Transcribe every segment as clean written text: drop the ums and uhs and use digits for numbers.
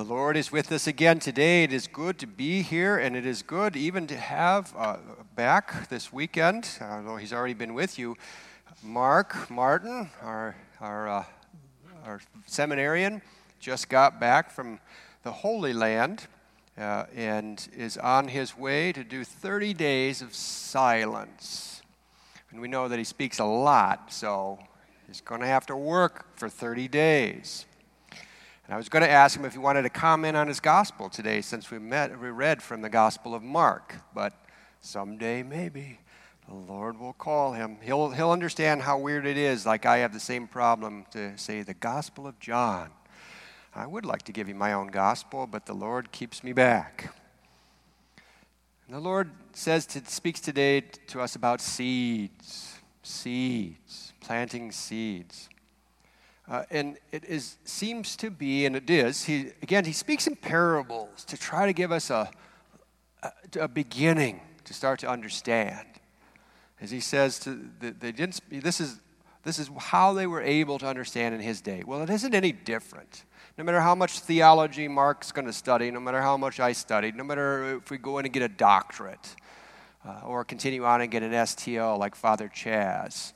Lord is with us again today. It is good to be here, and it is good even to have back this weekend, although he's already been with you, Mark Martin, our seminarian, just got back from the Holy Land and is on his way to do 30 days of silence. And we know that he speaks a lot, so he's going to have to work for 30 days. And I was going to ask him if he wanted to comment on his gospel today, since we read from the Gospel of Mark. But someday, maybe, the Lord will call him. He'll understand how weird it is, like I have the same problem to say the Gospel of John. I would like to give you my own gospel, but the Lord keeps me back. And the Lord speaks today to us about seeds, planting seeds. And it seems to be, and it is, he speaks in parables to try to give us a beginning to start to understand. As he says, this is how they were able to understand in his day. Well, it isn't any different. No matter how much theology Mark's going to study, no matter how much I studied, no matter if we go in and get a doctorate, or continue on and get an STL like Father Chaz,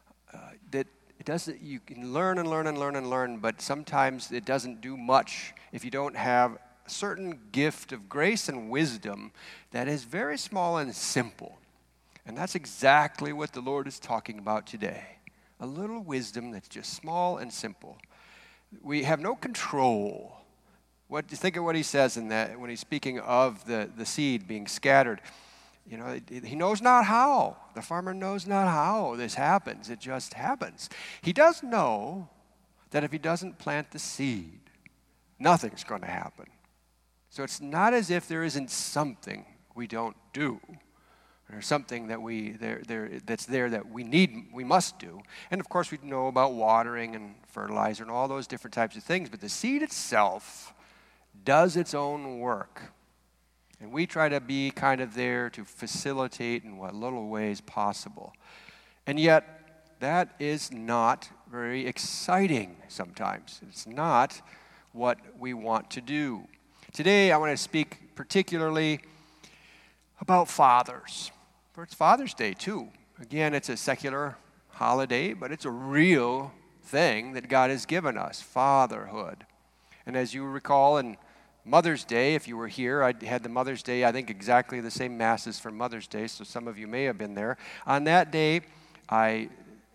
you can learn and learn and learn and learn, but sometimes it doesn't do much if you don't have a certain gift of grace and wisdom that is very small and simple. And that's exactly what the Lord is talking about today. A little wisdom that's just small and simple. We have no control. Think of what he says in that when he's speaking of the seed being scattered. You know, he knows not how. The farmer knows not how this happens. It just happens. He does know that if he doesn't plant the seed, nothing's going to happen. So it's not as if there isn't something we don't do, or something that that's there that we must do. And of course we know about watering and fertilizer and all those different types of things, but the seed itself does its own work. And we try to be kind of there to facilitate in what little ways possible. And yet, that is not very exciting sometimes. It's not what we want to do. Today, I want to speak particularly about fathers. For it's Father's Day, too. Again, it's a secular holiday, but it's a real thing that God has given us, fatherhood. And as you recall in Mother's Day, if you were here, I had the Mother's Day, I think exactly the same masses for Mother's Day, so some of you may have been there. On that day, I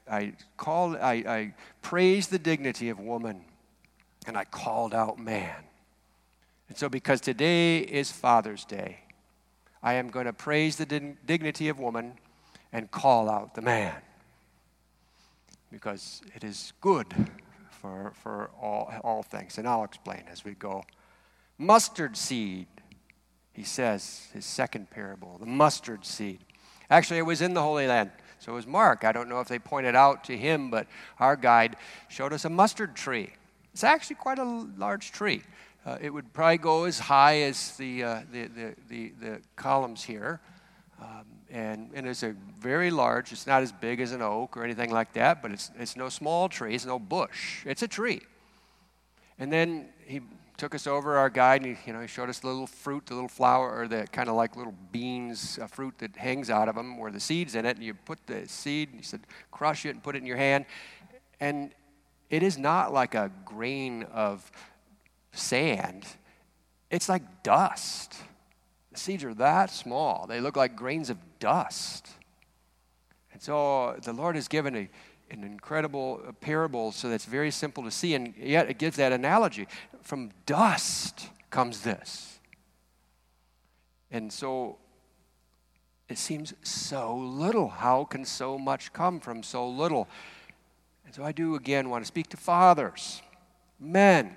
praised the dignity of woman, and I called out man. And so because today is Father's Day, I am going to praise the dignity of woman and call out the man. Because it is good for all things, and I'll explain as we go. Mustard seed, he says, his second parable, the mustard seed. Actually, it was in the Holy Land, so it was Mark. I don't know if they pointed out to him, but our guide showed us a mustard tree. It's actually quite a large tree. It would probably go as high as the columns here, and it's a very large. It's not as big as an oak or anything like that, but it's no small tree. It's no bush. It's a tree. And then he took us over, our guide, and he showed us the little fruit, the little flower, or the kind of like little beans, fruit that hangs out of them, where the seed's in it, and you put the seed, and he said, crush it and put it in your hand, and it is not like a grain of sand. It's like dust. The seeds are that small. They look like grains of dust. And so the Lord has given an incredible parable so that's very simple to see, and yet it gives that analogy. From dust comes this. And so it seems so little. How can so much come from so little? And so I do again want to speak to fathers, men.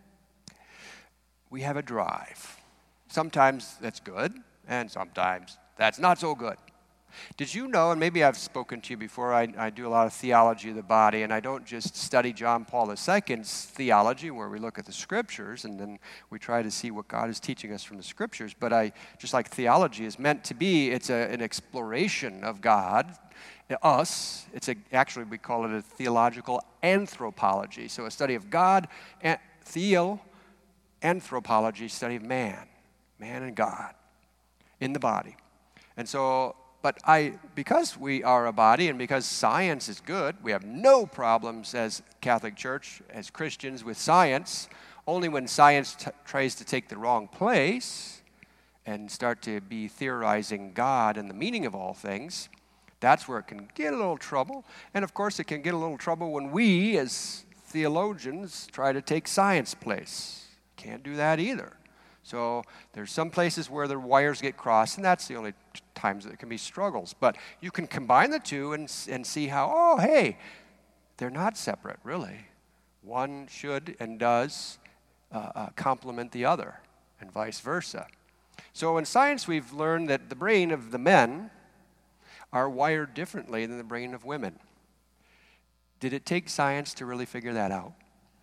We have a drive. Sometimes that's good, and sometimes that's not so good. Did you know, and maybe I've spoken to you before, I do a lot of theology of the body, and I don't just study John Paul II's theology, where we look at the Scriptures, and then we try to see what God is teaching us from the Scriptures, but just like theology is meant to be, it's an exploration of God, us. Actually, we call it a theological anthropology, so a study of God, theo, anthropology, study of man and God in the body. And so, because we are a body and because science is good, we have no problems as Catholic Church, as Christians with science. Only when science tries to take the wrong place and start to be theorizing God and the meaning of all things, that's where it can get a little trouble. And of course, it can get a little trouble when we, as theologians, try to take science place. Can't do that either. So there's some places where the wires get crossed, and that's the only times that there can be struggles. But you can combine the two and see how, they're not separate, really. One should and does complement the other, and vice versa. So in science, we've learned that the brain of the men are wired differently than the brain of women. Did it take science to really figure that out?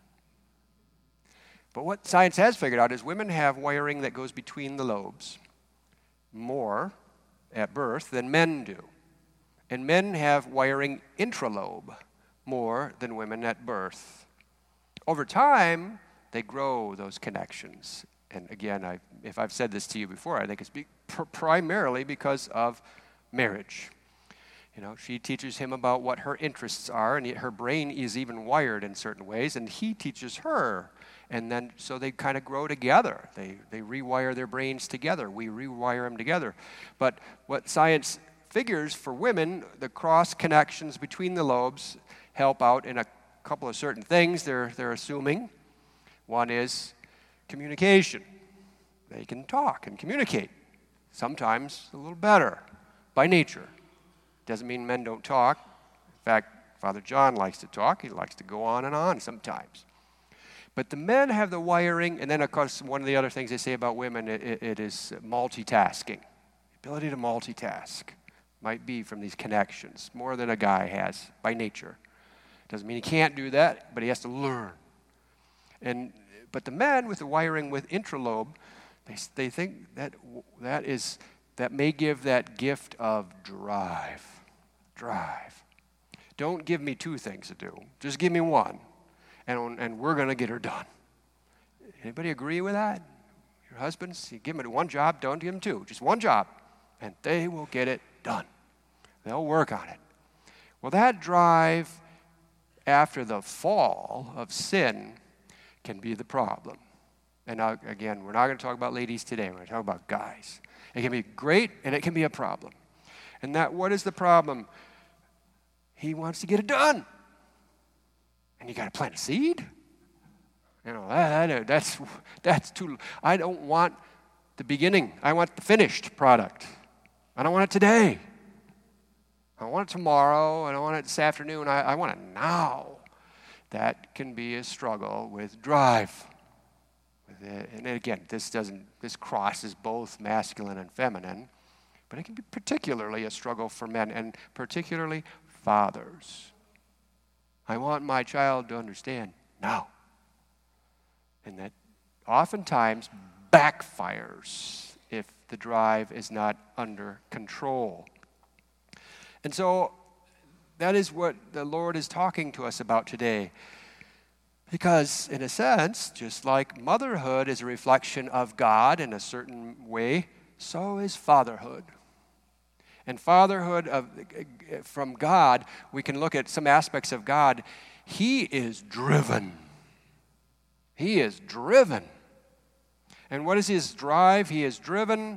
But what science has figured out is women have wiring that goes between the lobes more at birth than men do. And men have wiring intralobe more than women at birth. Over time, they grow those connections. And again, if I've said this to you before, I think it's primarily because of marriage. She teaches him about what her interests are, and her brain is even wired in certain ways, and he teaches her. And then, so they kind of grow together. They rewire their brains together. We rewire them together. But what science figures for women, the cross connections between the lobes help out in a couple of certain things they're assuming. One is communication. They can talk and communicate, sometimes a little better by nature. Doesn't mean men don't talk. In fact, Father John likes to talk. He likes to go on and on sometimes. But the men have the wiring, and then, of course, one of the other things they say about women, it is multitasking. The ability to multitask might be from these connections, more than a guy has by nature. Doesn't mean he can't do that, but he has to learn. But the men with the wiring with intralobe, they think that may give that gift of drive. Don't give me two things to do. Just give me one. And we're going to get her done. Anybody agree with that? Your husbands, you give them one job, don't give them two. Just one job, and they will get it done. They'll work on it. Well, that drive after the fall of sin can be the problem. And now, again, we're not going to talk about ladies today. We're going to talk about guys. It can be great, and it can be a problem. And what is the problem? He wants to get it done. And you got to plant a seed? That's too. I don't want the beginning. I want the finished product. I don't want it today. I want it tomorrow. I don't want it this afternoon. I want it now. That can be a struggle with drive. And again, this crosses both masculine and feminine, but it can be particularly a struggle for men, and particularly fathers. I want my child to understand now. And that oftentimes backfires if the drive is not under control. And so that is what the Lord is talking to us about today. Because in a sense, just like motherhood is a reflection of God in a certain way, so is fatherhood. And fatherhood from God, we can look at some aspects of God. He is driven. He is driven. And what is his drive? He is driven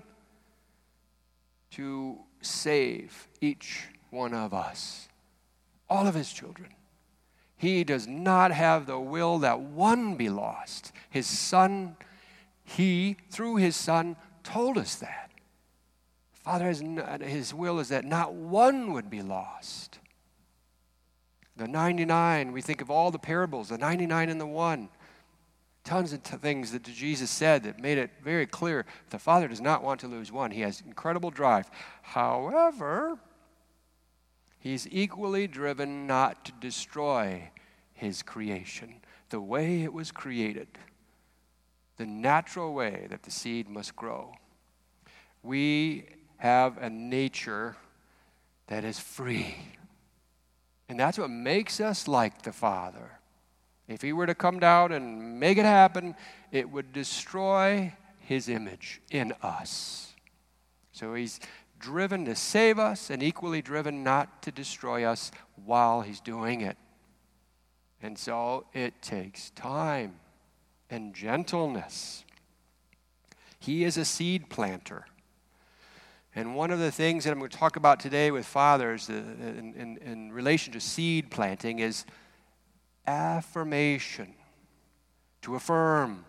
to save each one of us, all of his children. He does not have the will that one be lost. His Son, through his Son, told us that. Father, his will is that not one would be lost. The 99, we think of all the parables, the 99 and the 1. Tons of things that Jesus said that made it very clear the Father does not want to lose one. He has incredible drive. However, he's equally driven not to destroy his creation, the way it was created, the natural way that the seed must grow. We have a nature that is free. And that's what makes us like the Father. If he were to come down and make it happen, it would destroy his image in us. So he's driven to save us and equally driven not to destroy us while he's doing it. And so it takes time and gentleness. He is a seed planter. And one of the things that I'm going to talk about today with fathers in relation to seed planting is affirmation. To affirm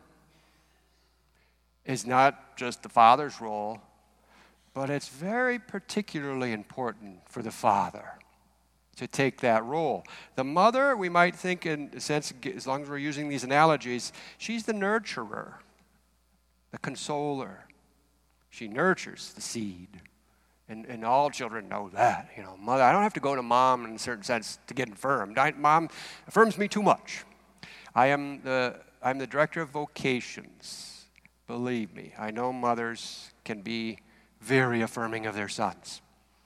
is not just the father's role, but it's very particularly important for the father to take that role. The mother, we might think in a sense, as long as we're using these analogies, she's the nurturer, the consoler. She nurtures the seed. And all children know that. Mother, I don't have to go to mom in a certain sense to get affirmed. Mom affirms me too much. I'm the director of vocations. Believe me, I know mothers can be very affirming of their sons.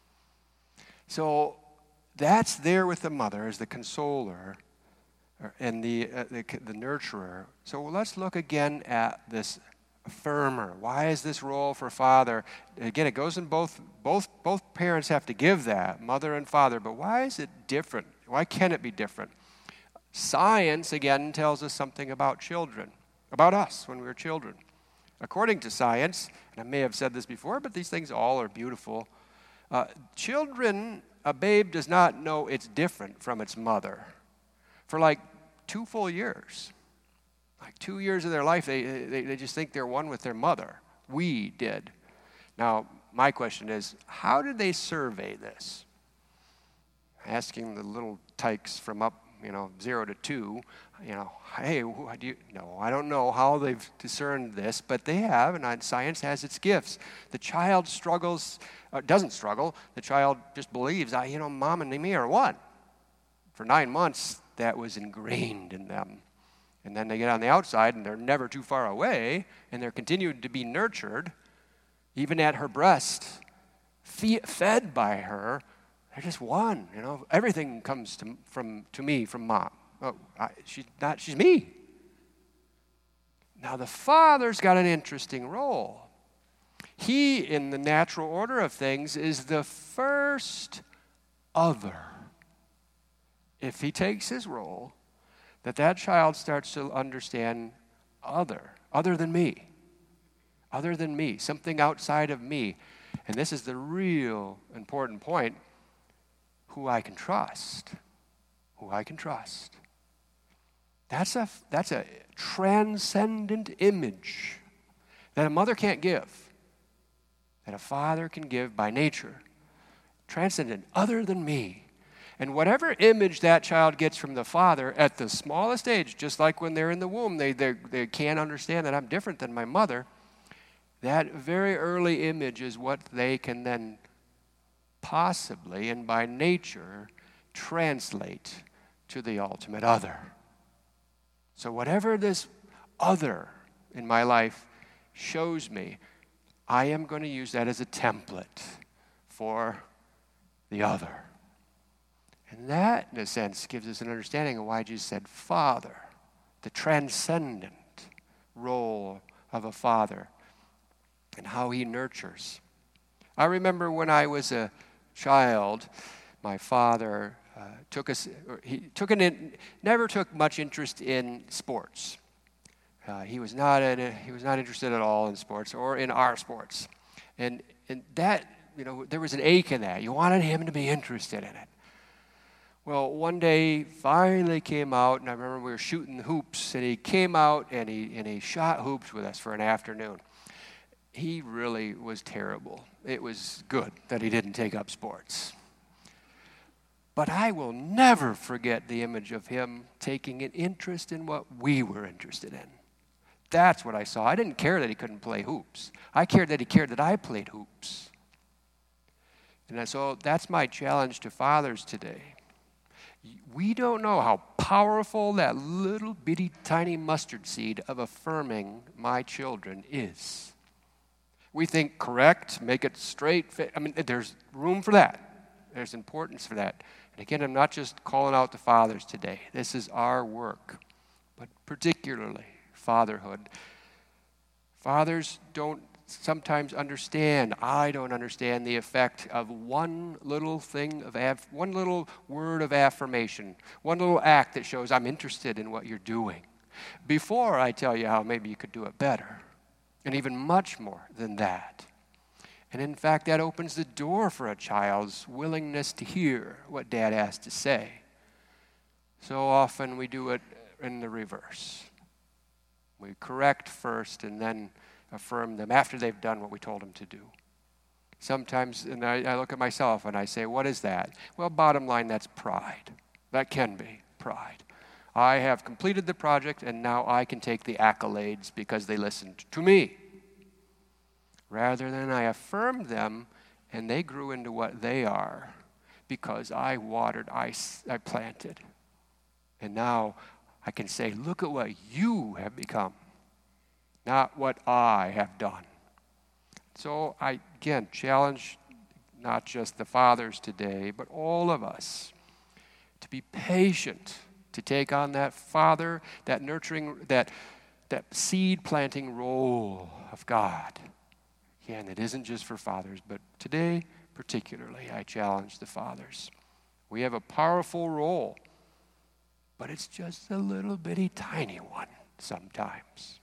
So that's there with the mother as the consoler and the nurturer. So let's look again at this affirmer. Why is this role for father? Again, it goes in both parents have to give that, mother and father, but why is it different? Why can it be different? Science, again, tells us something about children, about us when we were children. According to science, and I may have said this before, but these things all are beautiful. Children, a babe does not know it's different from its mother for like 2 full years. Like 2 years of their life, they just think they're one with their mother. We did. Now, my question is, how did they survey this? Asking the little tykes from up, 0 to 2, hey, I don't know how they've discerned this, but they have, and science has its gifts. The child doesn't struggle. The child just believes, mom and me are one. For 9 months, that was ingrained in them. And then they get on the outside, and they're never too far away, and they're continued to be nurtured, even at her breast, fed by her. They're just one, Everything comes to me from mom. Oh, she's me. Now the father's got an interesting role. He, in the natural order of things, is the first other. If he takes his role, that child starts to understand other than me, something outside of me. And this is the real important point, who I can trust. That's a transcendent image that a mother can't give, that a father can give by nature. Transcendent, other than me. And whatever image that child gets from the father at the smallest age, just like when they're in the womb, they can't understand that I'm different than my mother. That very early image is what they can then possibly and by nature translate to the ultimate other. So whatever this other in my life shows me, I am going to use that as a template for the other. And that, in a sense, gives us an understanding of why Jesus said Father, the transcendent role of a father and how he nurtures. I remember when I was a child, my father never took much interest in sports. He was not interested at all in sports or in our sports. And that, there was an ache in that. You wanted him to be interested in it. Well, one day, finally came out, and I remember we were shooting hoops, and he came out and he shot hoops with us for an afternoon. He really was terrible. It was good that he didn't take up sports. But I will never forget the image of him taking an interest in what we were interested in. That's what I saw. I didn't care that he couldn't play hoops. I cared that I played hoops. And so that's my challenge to fathers today. We don't know how powerful that little bitty tiny mustard seed of affirming my children is. We think correct, make it straight. There's room for that. There's importance for that. And again, I'm not just calling out the fathers today. This is our work. but particularly fatherhood. Fathers don't sometimes understand. I don't understand the effect of one little thing one little word of affirmation, one little act that shows I'm interested in what you're doing, before I tell you how maybe you could do it better, and even much more than that. And in fact, that opens the door for a child's willingness to hear what dad has to say. So often we do it in the reverse. We correct first and then affirm them after they've done what we told them to do. Sometimes, and I look at myself and I say, what is that? Well, bottom line, that's pride. That can be pride. I have completed the project and now I can take the accolades because they listened to me. Rather than I affirmed them and they grew into what they are because I watered, I planted. And now I can say, look at what you have become, not what I have done. So I, again, challenge not just the fathers today, but all of us to be patient, to take on that father, that nurturing, that seed planting role of God. Again, it isn't just for fathers, but today particularly I challenge the fathers. We have a powerful role, but it's just a little bitty tiny one sometimes.